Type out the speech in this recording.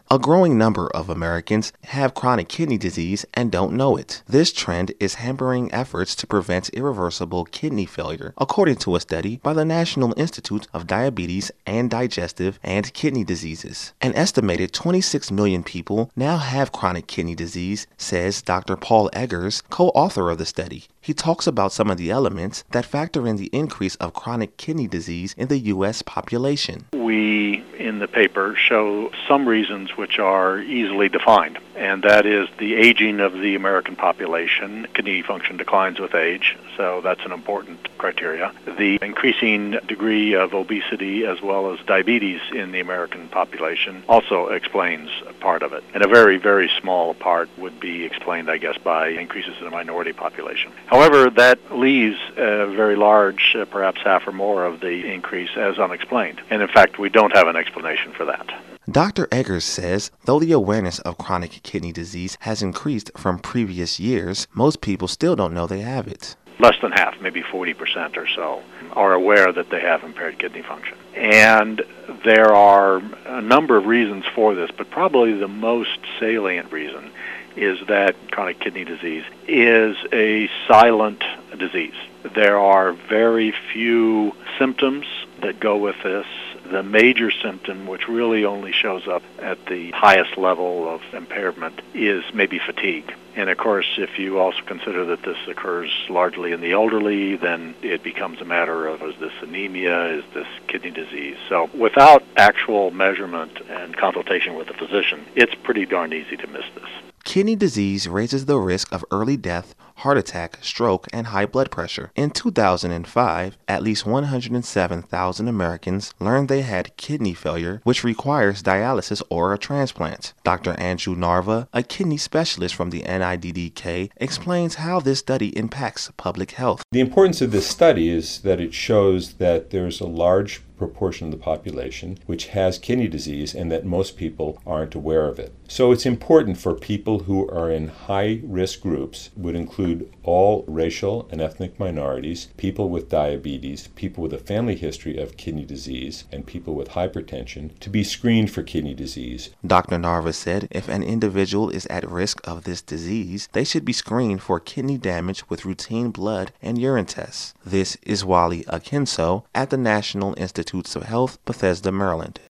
A growing number of Americans have chronic kidney disease and don't know it. This trend is hampering efforts to prevent irreversible kidney failure, according to a study by the National Institute of Diabetes and Digestive and Kidney Diseases. An estimated 26 million people now have chronic kidney disease, says Dr. Paul Eggers, co-author of the study. He talks about some of the elements that factor in the increase of chronic kidney disease in the U.S. population. We, in the paper, show some reasons which are easily defined, and that is the aging of the American population. Kidney function declines with age, so that's an important criteria. The increasing degree of obesity as well as diabetes in the American population also explains part of it. And a very, very small part would be explained, I guess, by increases in the minority population. However, that leaves a very large, perhaps half or more of the increase as unexplained. And in fact, we don't have an explanation for that. Dr. Eggers says, though the awareness of chronic kidney disease has increased from previous years, most people still don't know they have it. Less than half, maybe 40% or so, are aware that they have impaired kidney function. And there are a number of reasons for this, but probably the most salient reason is that chronic kidney disease is a silent disease. There are very few symptoms that go with this. The major symptom, which really only shows up at the highest level of impairment, is maybe fatigue. And of course, if you also consider that this occurs largely in the elderly, then it becomes a matter of, is this anemia, is this kidney disease? So without actual measurement and consultation with a physician, it's pretty darn easy to miss this. Kidney disease raises the risk of early death, heart attack, stroke, and high blood pressure. In 2005, at least 107,000 Americans learned they had kidney failure, which requires dialysis or a transplant. Dr. Andrew Narva, a kidney specialist from the NIDDK, explains how this study impacts public health. The importance of this study is that it shows that there's a large proportion of the population which has kidney disease and that most people aren't aware of it. So it's important for people who are in high-risk groups, would include all racial and ethnic minorities, people with diabetes, people with a family history of kidney disease, and people with hypertension, to be screened for kidney disease. Dr. Narva said if an individual is at risk of this disease, they should be screened for kidney damage with routine blood and urine tests. This is Wally Akinso at the National Institutes of Health, Bethesda, Maryland.